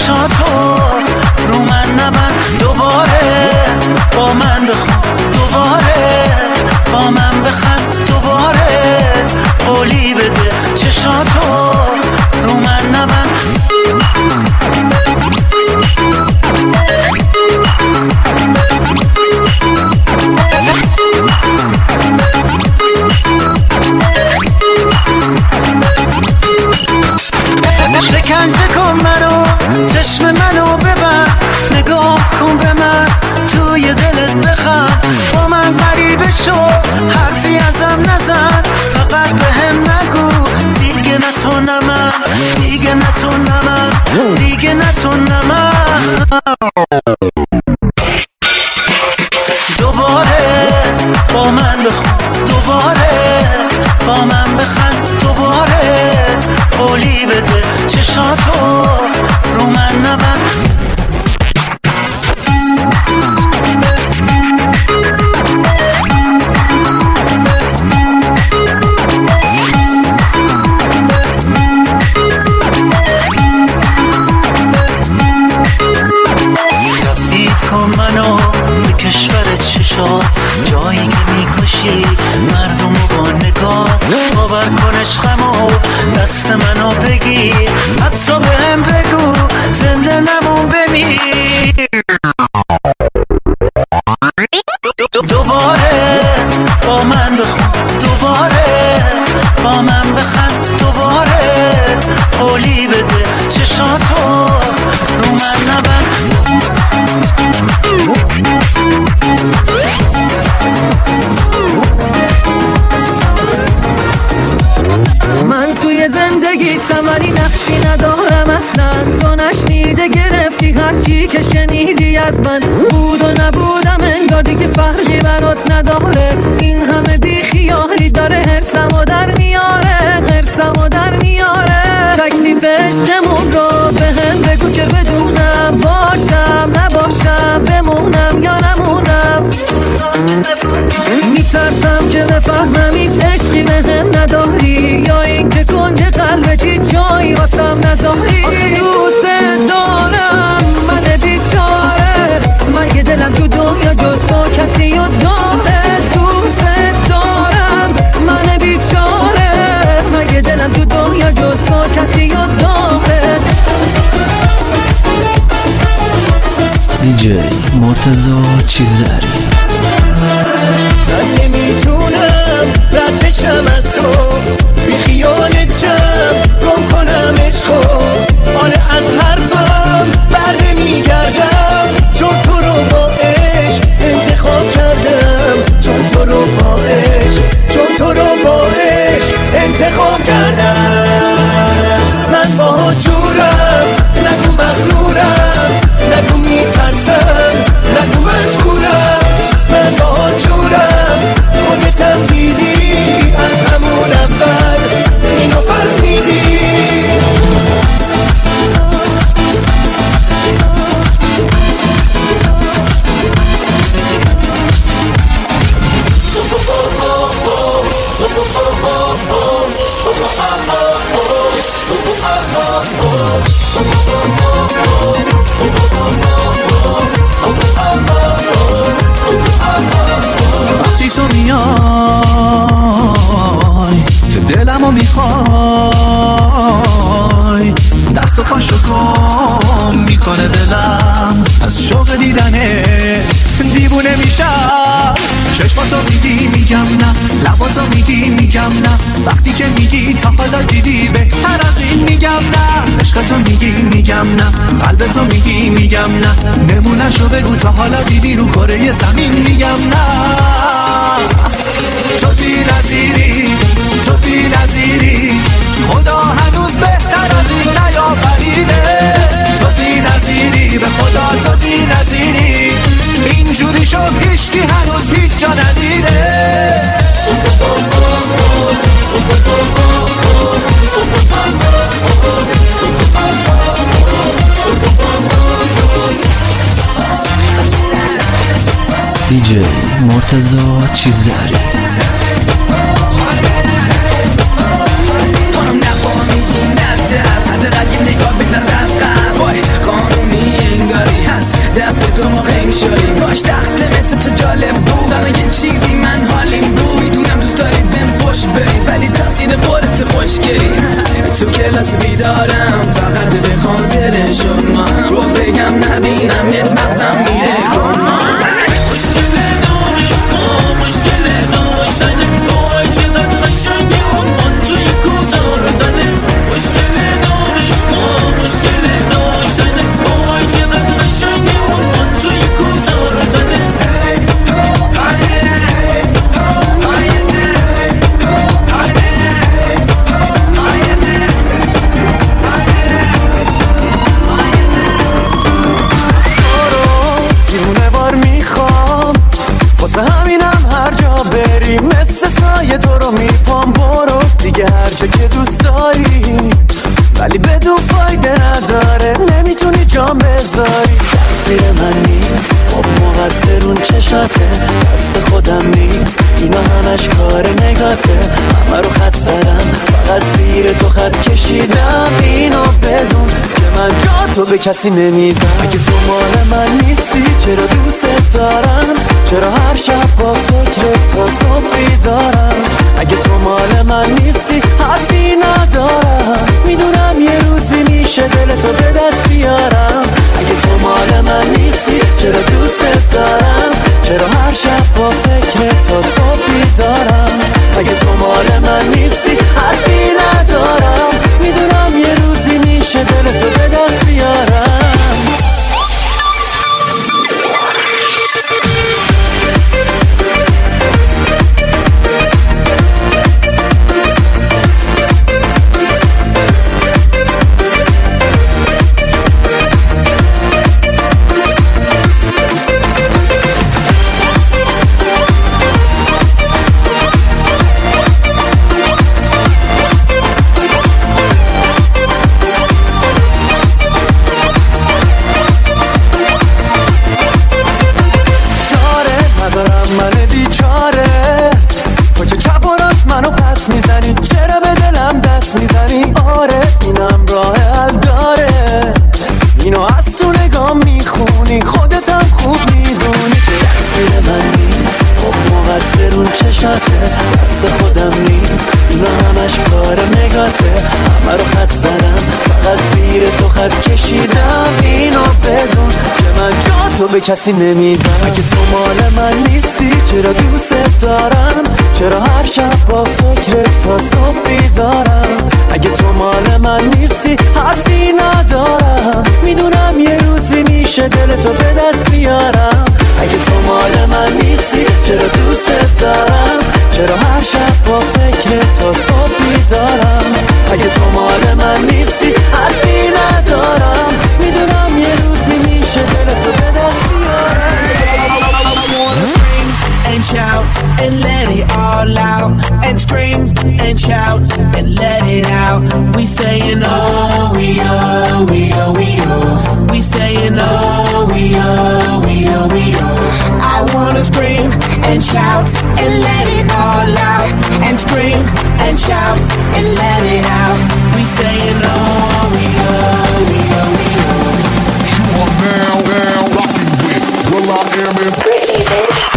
چشاتو رو من نبند، دوباره با من بخون، دوباره با من بخند، دوباره قولی بده چشاتو رو من نبند. شکنجه کن منو، چشم منو ببند، نگاه کن به من، توی دلت بخند، با من غریبه شو، حرفی ازم نزن، فقط بهم نگو دیگه نه تو نه من، دیگه نه تو نه من، دیگه نه تو نه من. دوباره با من بخون، دوباره با من بخند، دوباره قولی بده چشاتو رو من نبند. تبعید کن منو به کشور چشات، جایی که میکشی مردمو با نگاه، باور کن عشقمو دست منو بگیر، حتی بهم بگو زنده نمون بمیر. دوباره با من بخون، دوباره با من بخند، دوباره قولی بده چشاتو رو من نبند. من توی زندگی ثمری نقشی ندارم اصلا، تو نشنیده گرفتی هرچی که شنیدی از من، بود و نبودم انگار دیگه فرقی برات نداره، این همه بی خیالی داره حرسمو در میاره، حرسمو در میاره. تکلیف عشقمون رو بهم بگو که بدونم، باشم نباشم، بمونم یا نمونم. میترسم که بفهمم هیچ عشقی بهم نداری، یا این که کنج قلبتی جایی واسم نذاری. دوست دارم من بیچاره، من یه دلم تو دنیا جز تو کسی رو داره. دوست دارم من بیچاره، من یه دلم تو دنیا جز تو کسی رو داره. دیجی مرتضی چیزداری. من نمیتونم رد بشم از تو، بی خیالت شم گم کنم عشقو، آره از حرفم بر نمیگردم، چون تو رو با عشق انتخاب کردم، چون تو رو با عشق، چون تو رو با عشق انتخاب کردم. من با جورم، نگو مغرورم، نگو میترسم، نگو مجبورم، من با جورم، خودتم دیدی از همون اول اینو فهمیدی. وقتی تو میای دلمو میخوای، دست و پاشو گم میکنه دلم، از شوق دیدنت دیوونه میشم. چشماتو میگی میگم نه، لباتو میگی میگم نه، وقتی که میگی تا حالا دیدی بهتر از این میگم نه. عشقتو میگی میگم نه، قلبتو میگی میگم نه، نمونهشو بگو تا حالا دیدی رو کره زمین میگم نه. تو بی نظیری، تو بی نظیری، خدا هنوز بهتر از این نیافریده. تو بی نظیری، به خدا تو بی نظیری، اینجوری شو هیچکی هنوز هیچ جا ندیده. دیجی مرتضی چیزداری. خانم نفهمیدی نترس، حداقل یه نگاه بنداز از قصد، وای قانونی انگاری هست دست تو مقیم شدی باش تخته مثل تو جالب بود الان یه چیزی من حالیم بود میدونم دوست داری بهم فوش بری ولی تقصیر خودت خوشگری تو کلاس بیدارم فقط به خاطر شما رو بگم نبینم نت مغزم میره گمان مشکل دانش کن مشکل داشتن وای چقدر قشنگه اون من توی کوتاه رو تنه مشکل دانش کن مشکل داشتن وای چقدر قشنگه اون من توی کوتاه رو تنه همینم هر جا بری مثل سایه تو رو میپام برو دیگه هر جا که دوست داری ولی بدون فایده نداره نمیتونی جام بذاری تقصیر من نیست خب مقصر اون چشاته دست خودم نیست اینا همش کار نگاته همه رو خط زدم فقط زیر تو خط کشیدم اینو بدون که من جا تو به کسی نمیدم اگه تو مال من نیستی چرا دوست دارم چرا هر شب با فکر تا صبح بیدارم اگه تو مال من نیستی حرفی ندارم میدونم یه روزی میشه دل تو به دست بیارم اگه تو مال من نیستی چرا دوست دارم چرا هر شب با فکر تا صبح بیدارم اگه تو مال من نیستی حرفی ندارم میدونم یه روزی میشه دل تو به دست بیارم دست خودم نیست اینا همش کار نگاته همه رو خط زدم فقط زیر تو خط کشیدم اینو بدون که من جا تو به کسی نمیدم اگه تو مال من نیستی چرا دوست دارم چرا هر شب با فکر تا صبح بیدارم اگه تو مال من نیستی حرفی ندارم میدونم یه روزی میشه دل تو به دست بیارم اگه تو مال من نیستی چرا دوست دارم چرا هر شب با فکر تا صبح بیدارم اگه تو مال من نیستی حرفی ندارم میدونم یه روزی میشه دل تو به دست بیارم and shout and let it all out and scream and shout and let it out we saying oh we oh we oh we oh we saying oh we oh we oh we oh I wanna scream and shout and let it all out and scream and shout and let it out we saying oh we oh we oh we oh you are now rocking with Will I Am in Britney, bitch.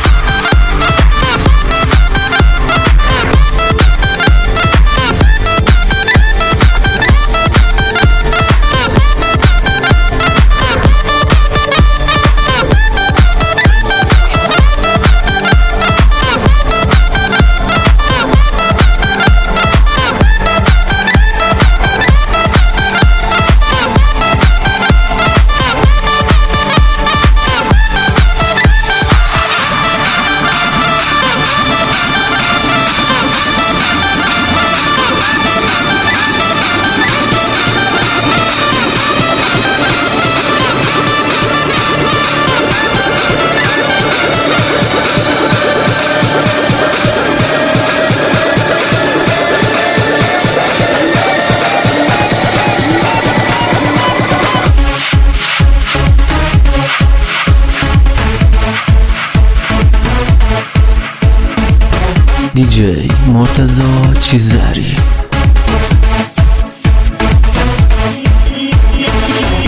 دیجی مرتضی چیزداری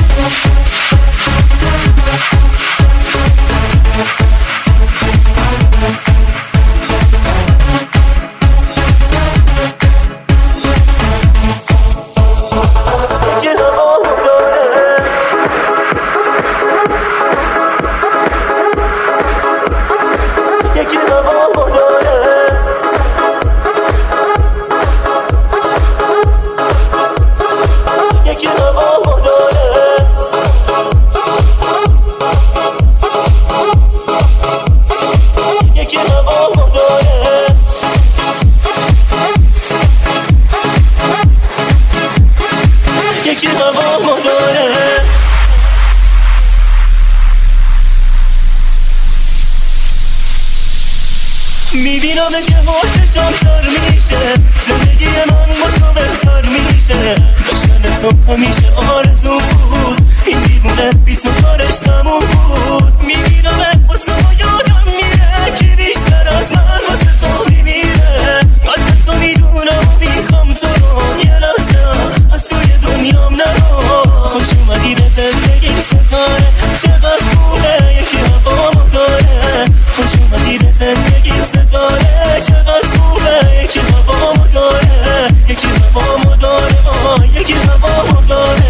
میبینم که حوششم تر میشه، زندگی من با تو بهتر میشه، داشتن تو همیشه آرزو بود، این دیوونه بی تو کارش تموم بود. میبینم واسه ما یادم میره که بیشتر از من واسه تو میمیره، یاد تو میدونم و میخوام تو رو یه لحظه از توی دنیام نرو. خوش اومدی به زندگی ستاره، چقدر خوبه یکی هوامو داره. خوش اومدی به زندگی ستاره، چقدر خوبه یکی هوامو داره، یکی هوامو داره، یکی هوامو داره.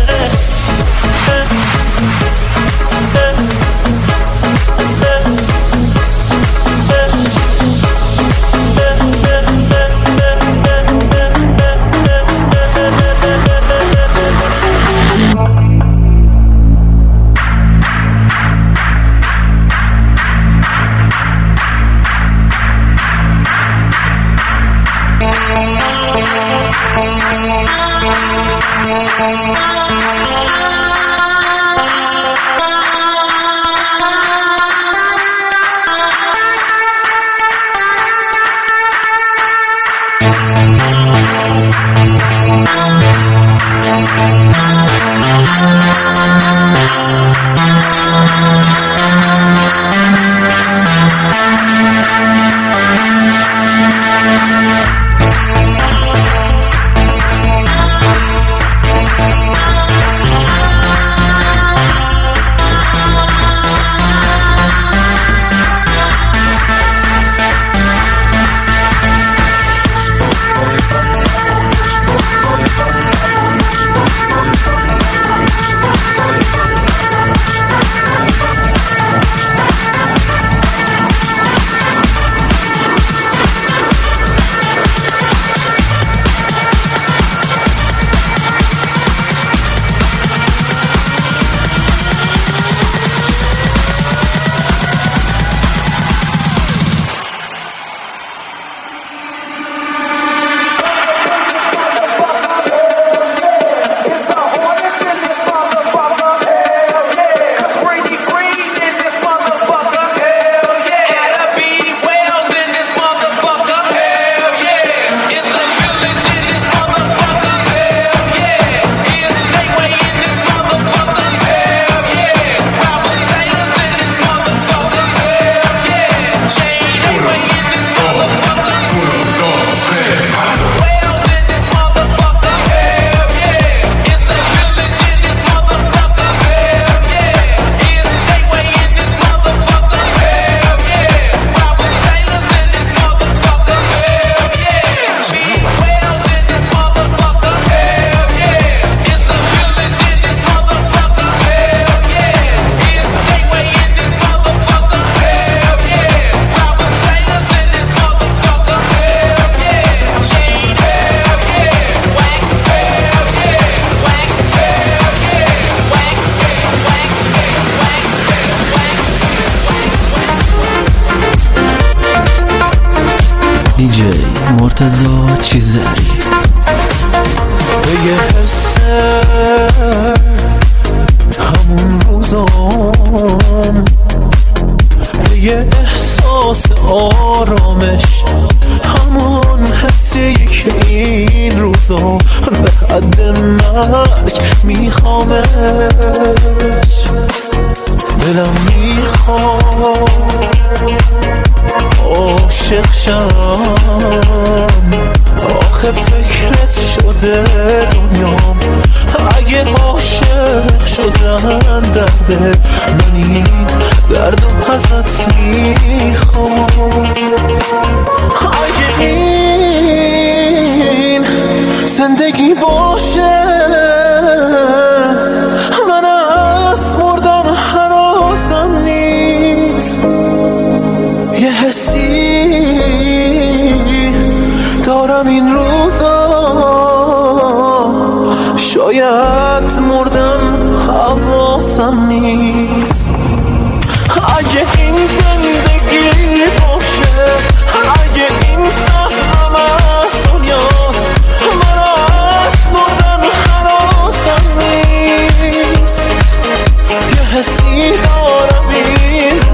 دیجی مرتضی چیزری به یه حسه همون روزام، به یه احساس آرامش همون حسی که این روزا به حد مرگ میخوامش. دلم میخواد عاشق شم، آخه فکرت شده دنیام. اگه عاشق شدن درده، من این دردم ازت میخوام. اگه این زندگی باشه، من از مردن هنوزم نیست. یه حسی دارم این روزا، شاید مردم حواسم نیست. اگه این زندگی باشه، اگه این سهمم از دنیاست، من از مردن حواسم نیست. یه حسی دارم این